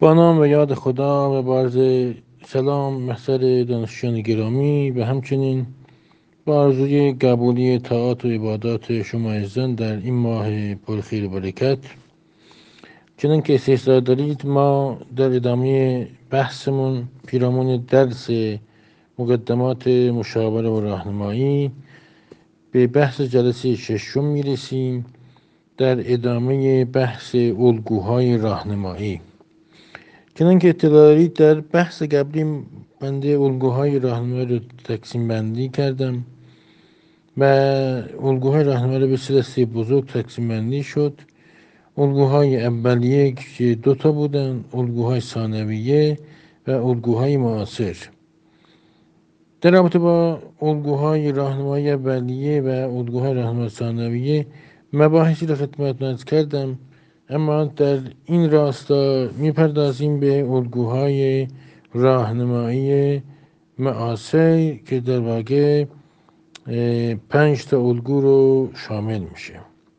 با نام و یاد خدا و با سلام محضر دانشجویان گرامی و همچنین با آرزوی قبولی طاعات و عبادات شما عزیزان در این ماه پرخیر و برکت. چنان که استحضار دارید ما در ادامه بحثمون پیرامون درس مقدمات مشاوره و راهنمایی به بحث جلسه ششم میرسیم در ادامه بحث الگوهای راهنمایی. چنان که اطلاع دارید در بحث قبلی بنده الگوهای راهنمایی رو تقسیم بندی کردم و الگوهای راهنمایی رو به سه دسته بزرگ تقسیم بندی شد. الگوهای اولیه که دوتا بودن، الگوهای ثانویه و الگوهای معاصر. در رابطه با الگوهای راهنمایی اولیه و الگوهای راهنمایی ثانویه مباحثی را خدمتتون عرض کردم، اما در این راستا میپردازیم به الگوهای راهنمایی معاصر که در واقع 5 تا الگو رو شامل میشه.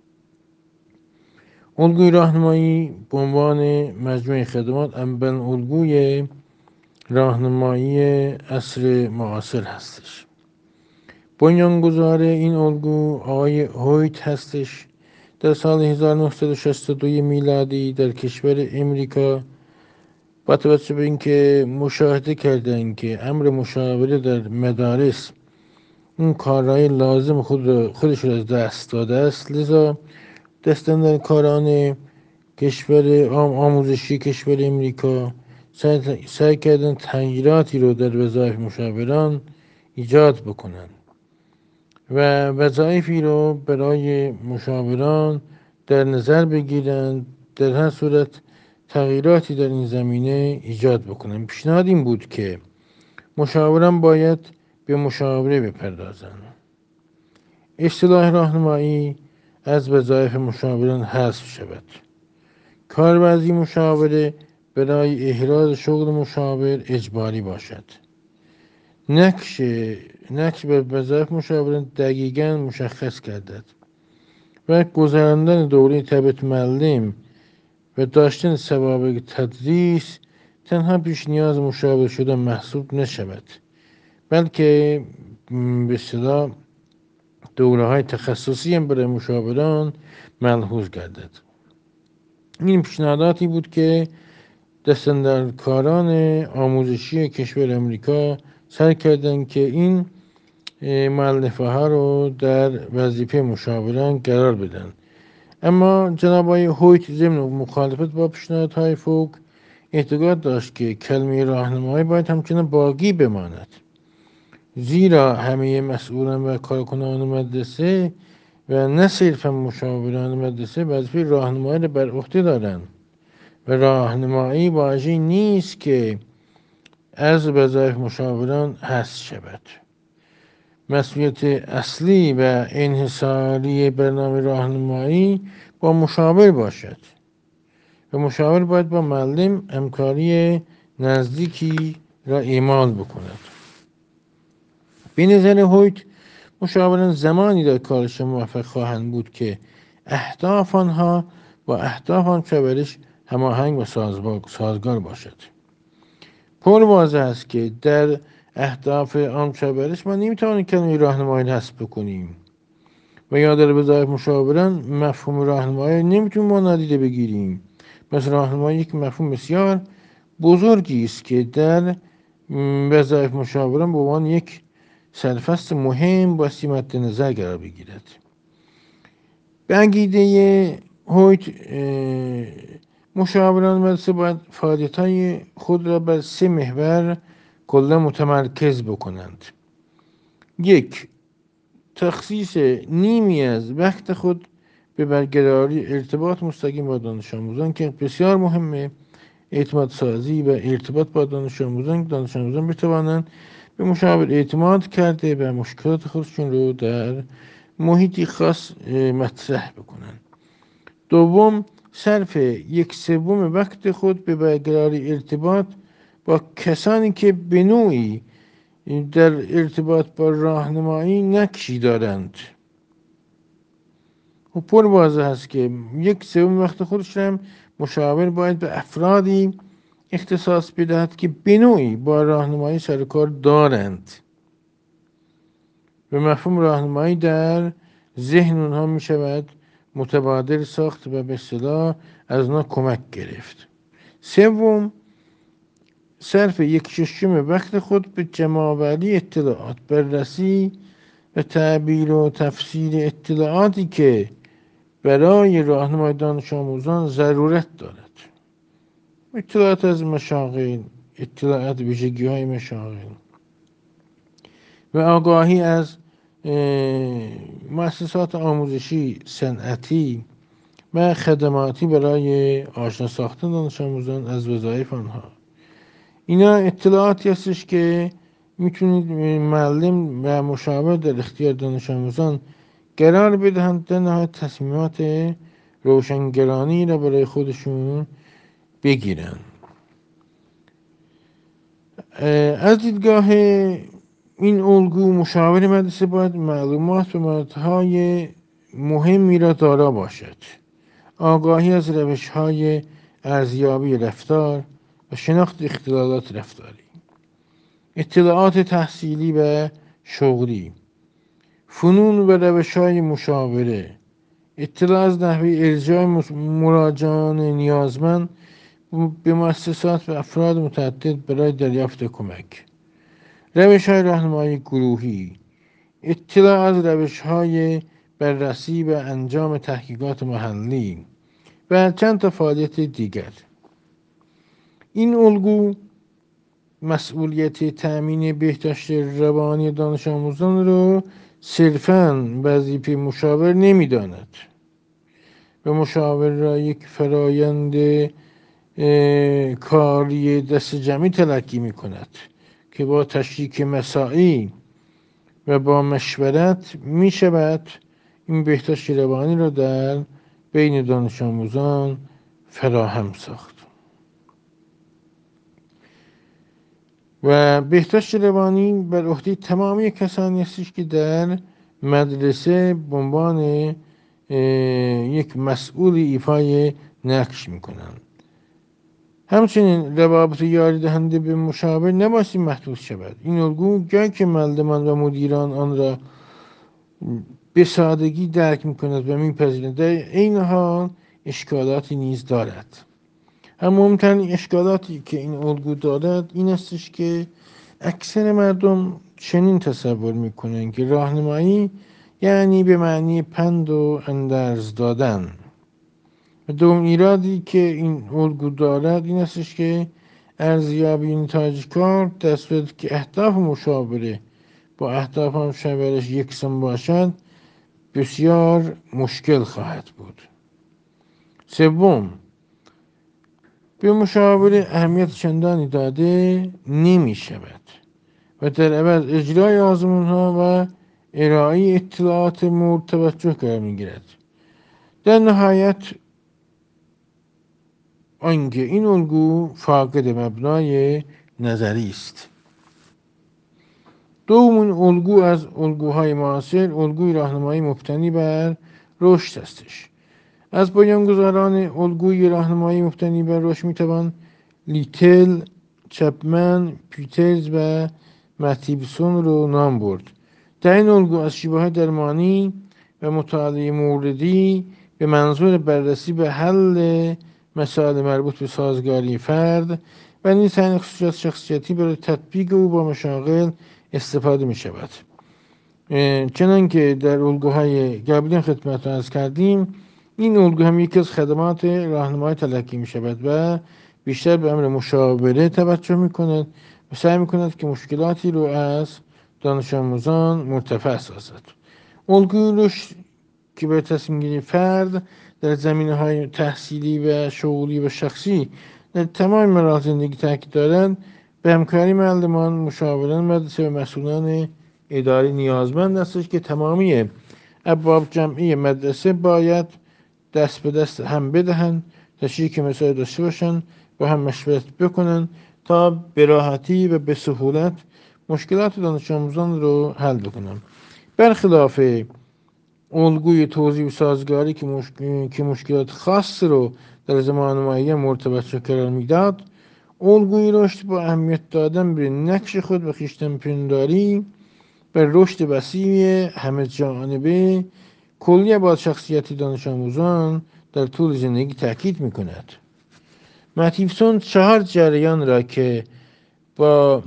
الگوی راهنمایی به عنوان مجموعه خدمات اول الگوی راهنمایی عصر معاصر هستش. بنیانگذار این الگو آقای هویت هستش. در سال 1962 میلادی در کشور امریکا با توجه به اینکه مشاهده کردن که امر مشاوره در مدارس اون کارهای لازم خودش را از دست داده است، لذا دستن کاران کشور آموزشی کشور امریکا سعی کردن تغییراتی رو در وظایف مشاوران ایجاد بکنن و وظایفی رو برای مشاوران در نظر بگیرند، در هر صورت تغییراتی در این زمینه ایجاد بکنن. پیشنهاد این بود که مشاوران باید به مشاوره بپردازند. اصطلاح راهنمایی از وظایف مشاوران حذف شود. کارورزی مشاوره برای احراز شغل مشاور اجباری باشد. نقش به وظایف مشاوران دقیقاً مشخص گردد و گذراندن دوره تربیت معلم و داشتن سوابق تدریس تنها پیش نیاز مشاور شدن محسوب نشود، بلکه به اصطلاح دوره‌های تخصصی هم برای مشاوران ملحوظ گردد. این پیشنهاداتی بود که دستاندرکاران آموزشی کشور امریکا سعی کردند که این مؤلفه ها رو در وظیفه مشاوران قرار بدن. اما جناب آقای هویت ضمن مخالفت با پیشنهادهای فوق اعتقاد داشت که کلمه راهنمایی باید همچنان باقی بماند، زیرا همه مسئولان و کارکنان مدرسه و نه صرفا مشاوران مدرسه وظیفه راهنمایی را بر عهده دارند و راهنمایی واژه‌ای نیست که از وظایف مشاوران حذف شود. مسئولیت اصلی و انحصاری برنامه راهنمایی با مشاور باشد و مشاور باید با معلم همکاری نزدیکی را اعمال بکند. به نظر هویت مشاوران زمانی در کارش موفق خواهند بود که اهداف آنها با اهداف آن پرورش هماهنگ و سازگار باشد. پر واضح است که در اهداف آن پرورش ما نمیتوانیم کلمه راهنمایی حذف بکنیم و یا در وظایف مشاوران مفهوم راهنمایی نمیتونیم ما نادیده بگیریم. پس راهنمایی یک مفهوم بسیار بزرگی است که در وظایف مشاوران به عنوان یک سرفصل مهم بایستی مد نظر قرار بگیرد. به عقیده هویت مشاوران مدرسه باید فعالیت‌های خود را بر 3 محور کلا متمرکز بکنند. 1. تخصیص نیمی از وقت خود به برقراری ارتباط مستقیم با دانش آموزان که بسیار مهمه. اعتماد سازی و ارتباط با دانش آموزان بتوانند به مشاور اعتماد کرده و مشکلات خودشون رو در محیطی خاص مطرح بکنن. 2. صرف 1/3 وقت خود به برقراری ارتباط با کسانی که به نوعی در ارتباط با راهنمایی نقشی دارند. و پر واضح است که 1/3 وقت خودش هم مشاور باید به افرادی اختصاص بدهد که به نوعی با راهنمایی سر کار دارند. به مفهوم راهنمایی در ذهن اونها می شود متبادل ساخت و به اصطلاح از اونها کمک گرفت. سوم، صرف 1/6 وقت خود به جمع‌آوری اطلاعات، بررسی و تعبیر و تفسیر اطلاعاتی که برای راهنمای دانش آموزان ضرورت دارد. اطلاعات از مشاغل، اطلاعات ویژگی‌های مشاغل و آگاهی از مؤسسات آموزشی صنعتی و خدماتی برای آشنا ساختن دانش آموزان از وظایف آنها. اینا اطلاعاتی هستش که میتونید معلم و مشاور در اختیار دانش آموزان قرار بدهند در نهایت تصمیمات روشنگرانی را برای خودشون بگیرن. از دیدگاه این الگو مشاور مدرسه باید معلومات و مهارت‌های مهمی را دارا باشد. آگاهی از روش‌های ارزیابی رفتار و شناخت اختلالات رفتاری، اطلاعات تحصیلی و شغلی، فنون و روش‌های مشاوره، اطلاع از نحوه ارجاع مراجعان نیازمند به مؤسسات و افراد متعدد برای دریافت کمک، روش‌های راهنمایی گروهی، اطلاع از روش‌های بررسی و انجام تحقیقات محلی و چند تا فعالیت دیگر. این الگو مسئولیت تأمین بهداشت روانی دانش آموزان رو صرفاً وظیفه مشاور نمی‌داند و مشاور را یک فرایند کاری دست جمعی تلقی می‌کند که با تشریک مساعی و با مشورت می‌شود این بهداشت روانی را در بین دانش آموزان فراهم ساخت. و بهداشت روانی بر عهده تمامی کسانی هستش که در مدرسه به عنوان یک مسئول ایفای نقش میکنند. همچنین روابط یاری دهنده به مشاور نباید محدود شود. این الگو جایی که معلمان و مدیران آن را به سادگی درک میکند و میپذیرند، در عین حال اشکالاتی نیز دارد. اما مهمترین اشکالاتی که این الگو دارد این استش که اکثر مردم چنین تصور میکنن که راهنمایی یعنی به معنی پند و اندرز دادن. و دوم ایرادی که این الگو دارد این استش که ارزیابی نتایج کار در صورتی که اهداف مشاوره با اهداف مشاورش یکسان باشد بسیار مشکل خواهد بود. سوم، به مشاوره اهمیت چندانی داده نمی شود و در عوض اجرای آزمون ها و ارائه اطلاعات مورد توجه قرار می گیرد. در نهایت آنکه این الگو فاقد مبنای نظری است. دومین الگو از الگوهای معاصر الگوی راهنمایی مبتنی بر رشد استش. از بنیانگذاران الگوی راهنمایی مبتنی بر رشد میتوان لیتل، چپمن، پیترز و متیبسون رو نام برد. در این الگو از شیوه‌های درمانی و مطالعه موردی به منظور بررسی به حل مسائل مربوط به سازگاری فرد و نیز تعیین خصوصیات شخصیتی برای تطبیق او با مشاغل استفاده می شود. چنانکه در الگوهای قبلی خدمت عرض کردیم، این الگو هم یکی از خدمات راهنمایی تلقی می شود و بیشتر به امر مشاوره توجه می کند و سعی می کند که مشکلاتی رو از دانش آموزان مرتفع سازد. الگوی رشد که به تصمیم گیری فرد در زمینه‌های تحصیلی و شغلی و شخصی در تمام مراحل زندگی تاکید دارند به همکاری معلمان، مشاوران مدرسه و مسئولان اداری نیازمند است که تمامی ابواب جمعی مدرسه باید دست به دست هم بدهند، تشریک مسائل داشته باشند و هم مشورت بکنند تا به راحتی و به سهولت مشکلات دانش آموزان رو حل بکنند. برخلاف الگوی توزیع و سازگاری که مشکلات خاص رو در زمان معین مورد توجه قرار میداد، الگوی رشد با اهمیت دادن به نقش خود و خویشتن‌پنداری به رشد وسیع همه جانبه کلیه با شخصیت دانش آموزان در طول زندگی تاکید میکند. متیوسون 4 جریان را که با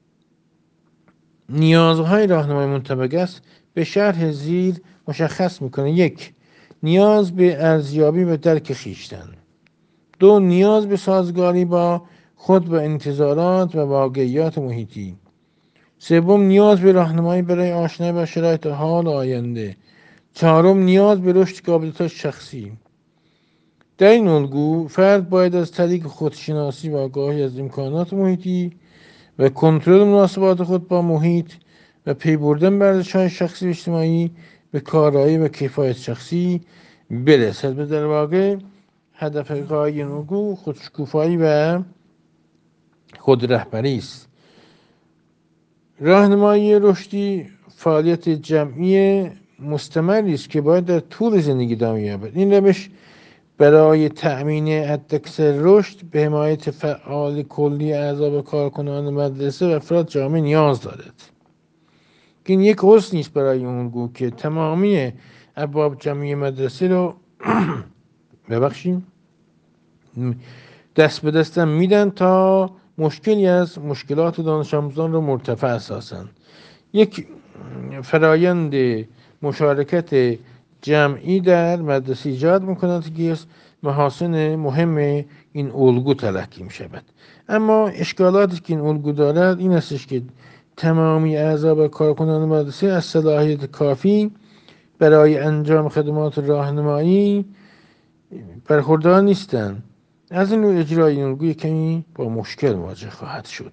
نیازهای راهنمای منطبق است به شرح زیر مشخص میکنه. 1. نیاز به ارزیابی و درک خویشتن. 2. نیاز به سازگاری با خود و انتظارات و واقعیات محیطی. 3. نیاز به راهنمایی برای آشنایی با شرایط حال آینده. 4. نیاز به رشد قابلیت شخصی. در این الگو فرد باید از طریق خودشناسی و آگاهی از امکانات محیطی و کنترل مناسبات خود با محیط و پی بردن بر ارزش‌های شخصی و اجتماعی به کارایی و کفایت شخصی برسد. به در واقع هدف غایی این الگو خودشکوفایی و خود رهبری است. راهنمایی رشدی فعالیت جمعی مستمری است که باید در طول زندگی ادامه یابد. این روش برای تأمین حداکثر رشد به حمایت فعال کلی اعضا و کارکنان مدرسه و افراد جامعه نیاز دارد. این یک حسن است برای اون الگو که تمامی ابواب جمعی مدرسه رو دست به دستم میدن تا مشکلی از مشکلات دانش آموزان رو مرتفع اساسن. یک فرایند مشارکت جمعی در مدرسه ایجاد میکند که از محاسن مهم این الگو تلقی میشود. اما اشکالاتی که این الگو دارد این استش که تمامی اعضا و کارکنان مدرسه از صلاحیت کافی برای انجام خدمات راهنمایی برخوردار نیستند. از این نوع اجرای این الگوی کمی با مشکل مواجه خواهد شد.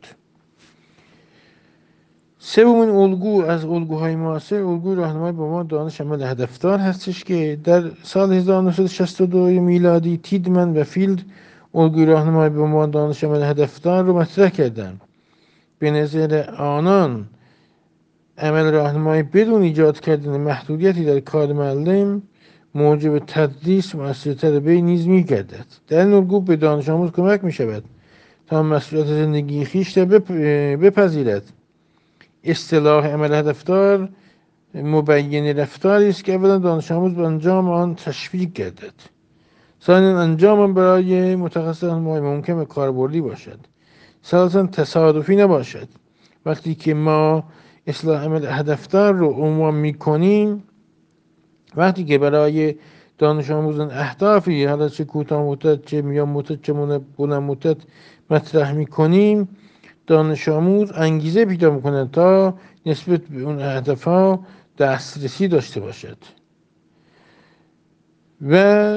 سومین الگو از الگوهای معاصر الگوی راهنمایی به عنوان دانش عمل هدفدار هستش که در سال 1962 میلادی تیدمن و فیلد الگوی راهنمایی به عنوان دانش عمل هدفدار رو مطرح کردند. به نظر آنان عمل راهنمایی بدون ایجاد کردن محدودیتی در کار معلم موجب تدریس مؤثرتر وی نیز می‌گردد. در این الگو به دانش آموز کمک می‌شود تا مسئولیت زندگی خویش را بپذیرد. اصطلاح عمل هدفدار مبین رفتاری است که اولا دانش آموز به انجام آن تشویق گردد. ثانیا انجام آن برای متخصص راهنمایی ممکن و کاربردی باشد. ثالثا تصادفی نباشد. وقتی که ما اصلاح عمل هدفدار رو عنوان میکنیم، وقتی که برای دانش آموزان اهدافی حالا چه کوتاه مدت چه میان مدت چه بلند مدت مطرح میکنیم، دانش آموز انگیزه پیدا میکنه تا نسبت به اون اهدافها دسترسی داشته باشد. و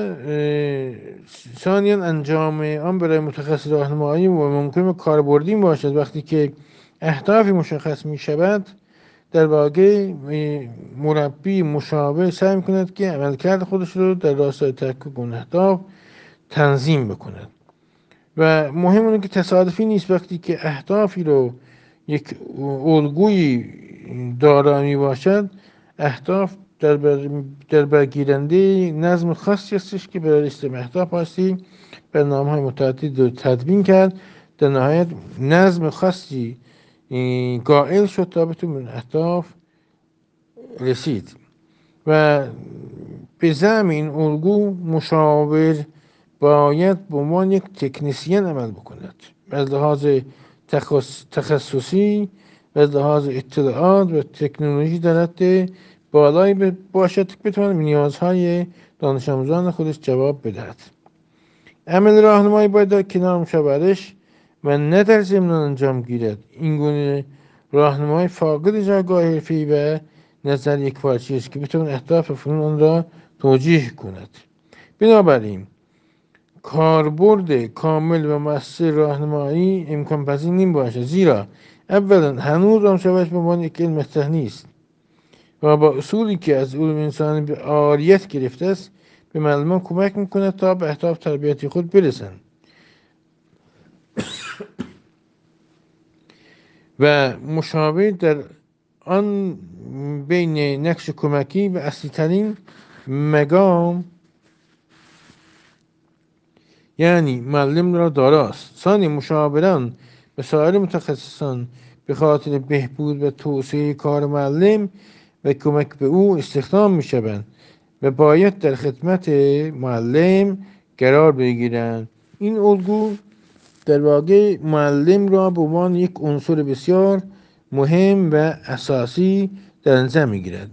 ثانیا انجام آن برای متخصص راهنمایی و ممکن کاربردی باشد. وقتی که اهدافی مشخص می شود، در واقع مربی مشاور سعی میکند که عملکرد خودش رو در راستای تحقق اون اهداف تنظیم بکند. و مهم اونه که تصادفی نیست. وقتی که اهدافی رو یک الگویی دارا می باشد، اهداف در برگیرنده نظم خاصی هستش که برای رسیدن به اهداف هستی برنامه‌های متعددی رو تدوین کرد، در نهایت نظم خاصی قائل شد تا بتون به اهداف رسید. و به زعم این الگو مشاور باید به عنوان یک تکنیسین عمل بکند، از لحاظ تخصصی و از لحاظ اطلاعات و تکنولوژی در حد بالایی باشد که بتواند نیازهای دانش آموزان خودش جواب بدهد. عمل راهنمایی باید در کنار مشاورش و نه در ضمن انجام گیرد. این گونه راهنمایی فاقد جایگاه حرفه‌ای و نظر یکپارچه است که بتواند اهداف فنون آن را توجیه کند. بنابراین کاربرد کامل و مؤثر راهنمایی امکان پذیر نمیباشد، زیرا اولا هنوز مشاورش به عنوان یک علم مطرح نیست و با اصولی که از علوم انسانی به عاریت گرفته است به معلمان کمک میکند تا به اهداف تربیتی خود برسند. و مشاور در آن بین نقش کمکی و اصلی ترین مقام یعنی معلم را داراست. ثانی مشاوران و سایر متخصصان به خاطر بهبود و توسعه کار معلم و کمک به او استخدام می شوند و باید در خدمت معلم قرار بگیرند. این الگو در واقع معلم را به عنوان یک عنصر بسیار مهم و اساسی در نظر میگیرد.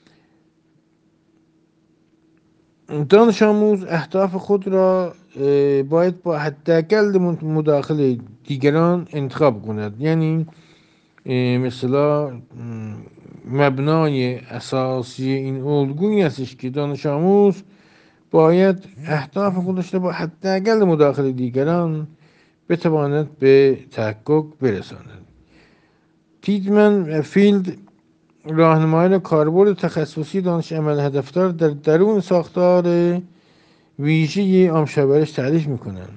دانش آموز اهداف خود را باید با حداقل مداخله دیگران انتخاب کند. یعنی مثلا مبنای اساسی این الگویی هستش که دانش آموز باید اهداف خودش را با حداقل مداخله دیگران بتواند به تحقق برساند. تیتمن و فیلد راهنمایی کاربرد تخصصی دانش عمل هدفدار در درون ساختار ویژه آموزش تعریف میکنند.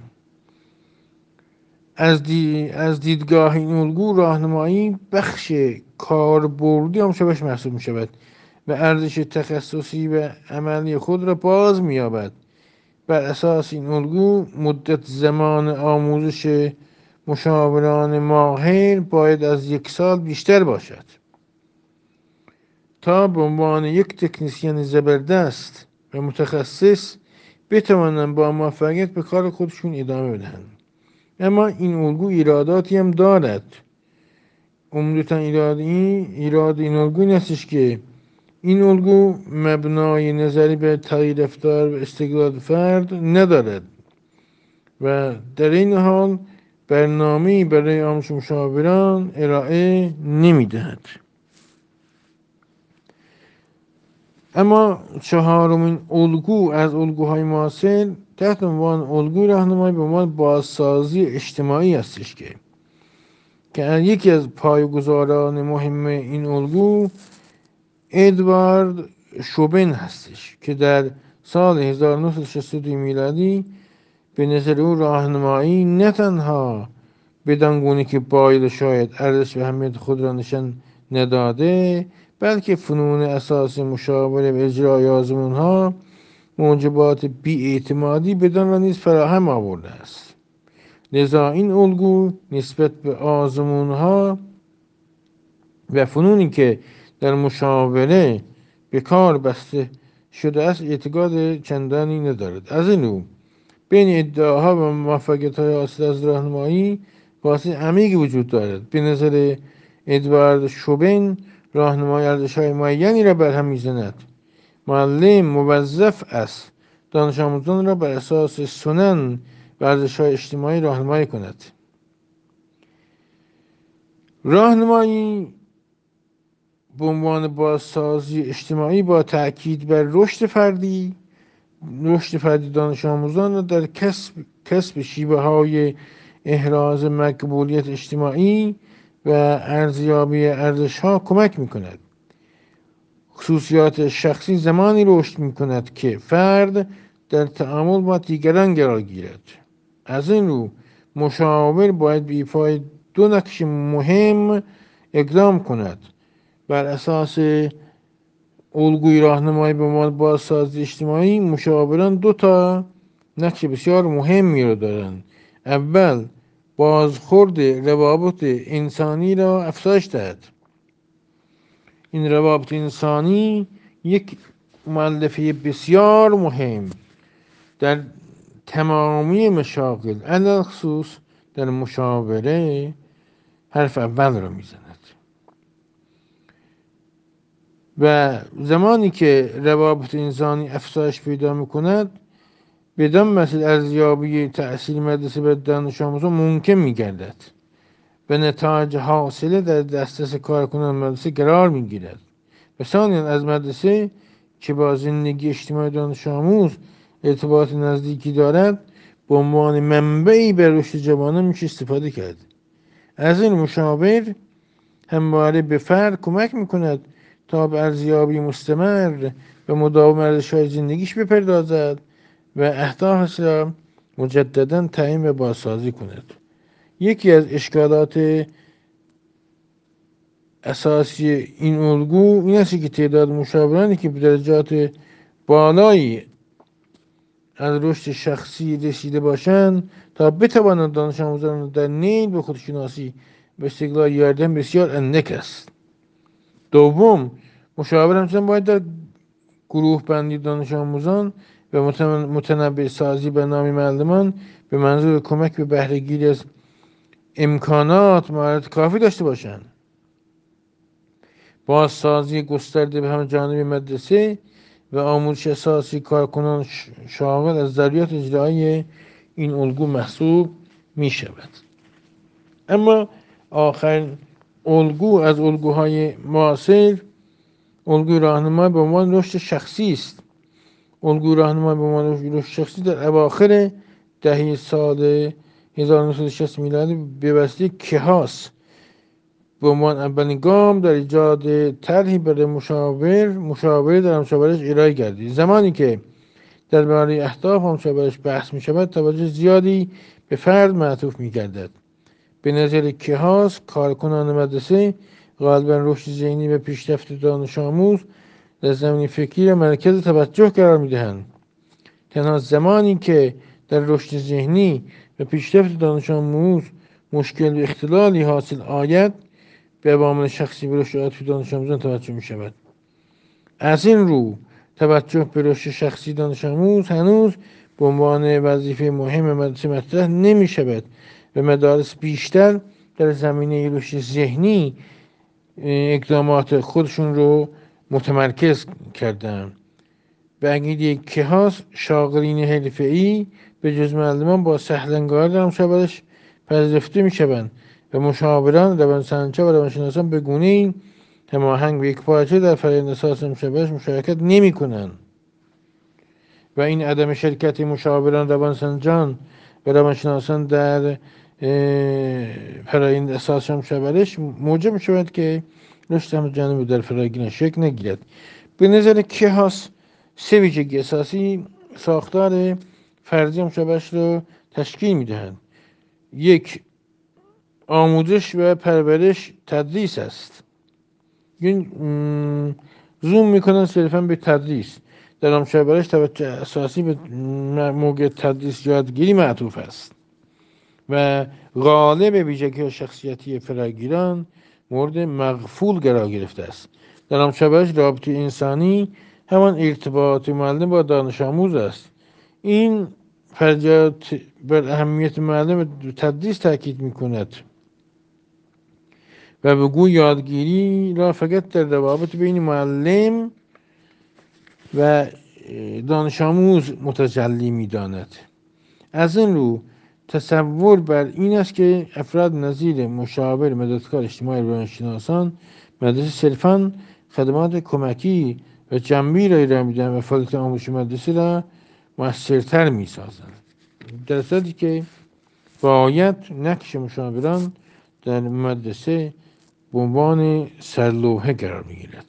از دیدگاه این الگو راهنمایی بخش کاربردی آموزش محسوب میشود و ارزش تخصصی و عملی خود را باز مییابد. بر اساس این الگو مدت زمان آموزش مشاوران ماهر باید از 1 سال بیشتر باشد تا به عنوان یک تکنسین زبردست و متخصص بتوانند با موفقیت به کار خودشون ادامه بدهند. اما این الگو ایراداتی هم دارد. عمدتاً ایراد این الگو این هستش که این الگو مبنای نظری به تغییر رفتار و استقلال فرد ندارد و در این حال برنامه‌ای برای آموزش مشاوران ارائه نمی‌دهد. اما چهارمین الگو از الگوهای معاصر تحت عنوان الگوی راهنمایی به عنوان بازسازی اجتماعی هستش که یکی از پایه‌گذاران مهم این الگو ادوارد شوبن هستش که در سال 1962 میلادی به نظر او راهنمایی نه تنها بدان گونه که باید شاید ارزش و اهمیت خود را نشان نداده، بلکه فنون اساس مشاوره و اجرای آزمون‌ها موجبات بی‌اعتمادی بدان را نیز فراهم آورده است. لذا این الگو نسبت به آزمون‌ها و فنونی که در مشاوره به کار بسته شده است اعتقاد چندانی ندارد. از این رو بین ادعاها و موفقیت‌های حاصل از راهنمایی واسه عمیقی وجود دارد. به نظر ادوارد شوبن راهنمایی ارزش‌های معینی را برهم می‌زند. معلم موظف است دانش آموزان را بر اساس سنن و ارزش‌های اجتماعی راهنمایی کند. راهنمایی به عنوان بازسازی اجتماعی با تأکید بر رشد فردی دانش آموزان را در کسب شیوه‌های احراز مقبولیت اجتماعی و ارزیابی ارزش‌ها کمک می‌کند. خصوصیات شخصی زمانی رشد می‌کند که فرد در تعامل با دیگران قرار گیرد. از این رو مشاور باید به ایفای 2 نقش مهم اقدام کند. بر اساس الگوی راهنمایی به عنوان بازسازی اجتماعی مشاوران 2 نقش بسیار مهمی را دارند. اول، بازخورد روابط انسانی را افزایش دهد. این روابط انسانی یک مؤلفه بسیار مهم در تمامی مشاغل، علل خصوص در مشاوره حرف اول را میزند و زمانی که روابط انسانی افزایش پیدا میکند بدان مسئله ارزیابی تأثیر مدرسه به دانش آموزان ممکن میگردد و نتایج حاصله در دسترس کارکنان مدرسه قرار میگیرد. و ثانیاً از مدرسه که با زندگی اجتماعی دانش آموز ارتباط نزدیکی دارد به عنوان منبعی برای رشد جوانان میشه استفاده کرد. از این مشاور همواره به فرد کمک میکند تا به ارزیابی مستمر و مداوم ارزش‌های زندگیش بپردازد و اهدافش را مجددا تعیین و بازسازی کند. یکی از اشکالات اساسی این الگو این است که تعداد مشاورانی که به درجات بالایی از رشد شخصی رسیده باشند تا بتوانند دانش آموزان را در نیل به خودشناسی و استقلال یاردن بسیار اندک است. دوم، مشاور همچنین باید در گروه بندی دانش آموزان و متنبع سازی برنامه معلمان به منظور کمک به بهره گیری از امکانات مهارت کافی داشته باشند. بازسازی گسترده به همه جانب مدرسه و آموزش اساسی کارکنان شاغل از ضروریات اجرایی این الگو محسوب می شود. اما آخرین الگو از الگوهای معاصر الگوی راهنمای به عنوان رشد شخصی است. الگوی راهنمای به عنوان رشد شخصی در اواخر دهه سال 1960 میلادی به وسیله کیهاس به عنوان اولین گام در ایجاد طرحی برای مشاوره در مشاورش ارائه گردید. زمانی که درباره اهداف مشاورش بحث می شود توجه زیادی به فرد معطوف می گردد. به نظر کیهاس کارکنان مدرسه غالبا رشد ذهنی و پیشرفت دانش آموز در زمین فکری را مرکز توجه قرار می دهند. تنها زمانی که در رشد ذهنی و پیشرفت دانش آموز مشکل و اختلالی حاصل آید به عوامل شخصی و رشد عاطفی دانش آموزان توجه می شود. از این رو توجه به رشد شخصی دانش آموز هنوز به عنوان وظیفه مهم مدرسه مطرح نمی شود و مدارس بیشتر در زمینه رشد ذهنی اقدامات خودشون رو متمرکز کردن. به عقیده کیهاس شاغلین حرفه‌ای به جز معلمان با سهلنگار در مشاورش پذیرفته می شوند و مشاوران روانشناسان و روانشناسان به گونه‌ای هماهنگ و یکپارچه در فرآیند اساس مشاورش مشارکت نمی کنند و این عدم شرکت مشاوران روانشناسان و روانشناسان در فرآیند اساس مشاورش موجب می شود که رشد همه‌جانبه در فراگیر شکل نگیرد. به نظر کیهاس سه ویژگی اساسی ساختار فرضی مشاورش را تشکیل می دهند. یک، آموزش و پرورش تدریس است. این زوم میکنن صرفا به تدریس. در مشاورش توجه اساسی به موقع تدریس یادگیری معطوف است و غالب ویژگی شخصیتی فراگیران مورد مغفول قرار گرفته است. در مشاورش رابطه انسانی همان ارتباط معلم با دانش آموز است. این فرضیات بر اهمیت معلم تدریس تاکید میکند و به گوی یادگیری را فقط در روابط بین معلم و دانش آموز متجلی می‌داند. از این رو تصور بر این است که افراد نظیر مشاور، مددکار اجتماعی، روانشناسان مدرسه صرفاً خدمات کمکی و جنبی را ارائه می‌دهند و فعالیت آموزشی مدرسه را موثرتر می‌سازند، در صورتی که باید نقش مشاوران در مدرسه به عنوان سرلوحه قرار می‌گیرد.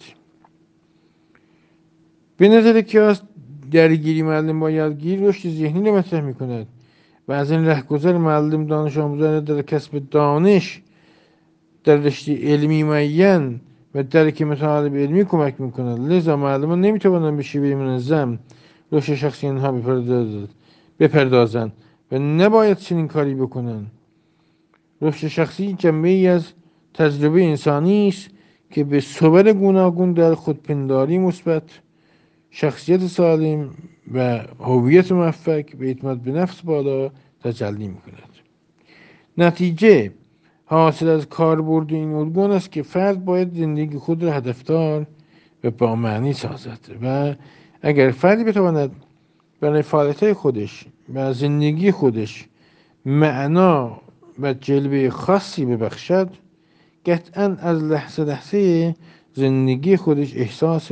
به نظر کیهاس درگیری معلم با یادگیری رشد ذهنی را مطرح می‌کند و از این رهگذر معلم دانش آموزان در کسب دانش در رشته علمی معین و درک مطالب علمی کمک می‌کند. لذا معلمان نمی‌توانند به شیوه منظم رشد شخصی آنها بپردازند و نباید چنین کاری بکنند. رشد شخصی جنبه‌ای از تجربه انسانی است که به صور گوناگون در خودپنداری مثبت، شخصیت سالم و هویت موفق به اعتماد به نفس بالا تجلی می‌کند. نتیجه حاصل از کاربرد این الگو است که فرد باید زندگی خود را هدفدار و با معنی سازد و اگر فردی بتواند برای فعالیت خودش و زندگی خودش معنا و جلوه خاصی ببخشد، قطعاً از لحظه زندگی خودش احساس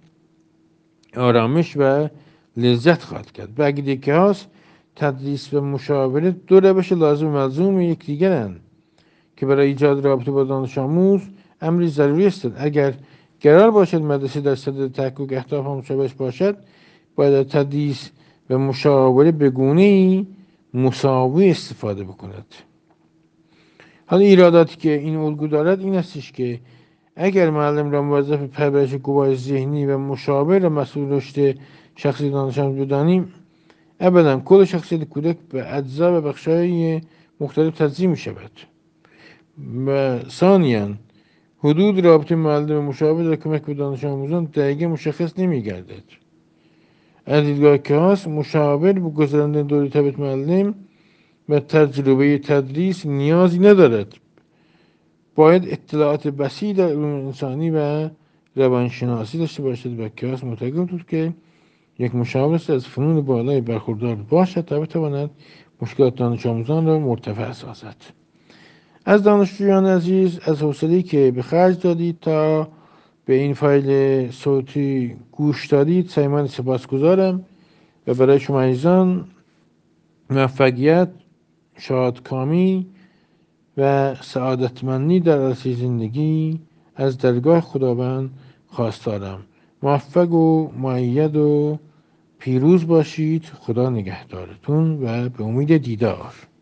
آرامش و لذت خواهد کرد. به عقیده کیهاس تدریس و مشاوره دو روش لازم و ملزوم یکدیگرند که برای ایجاد رابطه با دانش آموز امری ضروری است. اگر قرار باشد مدرسه در صدد تحقق اهداف مشابهش باشد، باید تدریس و مشاوره به گونه‌ای مساوی استفاده بکند. حالا ایراداتی که این الگو دارد این استش که اگر معلم را موظف پرورش گواه ذهنی و مشاور را مسئول رشد شخصی دانش آموز بدانیم، ابدا کل شخصیت کودک به اجزا و بخش‌های مختلف تجزیه می شود. و ثانیاً حدود رابطه معلم و مشاور در کمک به دانش آموزان دقیقه مشخص نمی گردد. از دیدگاه کلاس مشاور به گذراندن دوره تبت معلم و تجربه تدریس نیازی ندارد. باید اطلاعات بسیعی در علوم انسانی و روانشناسی داشته باشد و کلاس معتقد بود که یک مشاور از فنون بالای برخوردار باشد تا بتواند مشکلات دانش آموزان را مرتفع سازد. از دانشجویان عزیز از حوصله‌ای که به خرج دادید تا به این فایل صوتی گوش دادید صمیمانه سپاسگزارم و برای شما عزیزان موفقیت، شادکامی و سعادتمندی در عرصه زندگی از درگاه خداوند خواستارم. موفق و مؤید و پیروز باشید. خدا نگهدارتون و به امید دیدار.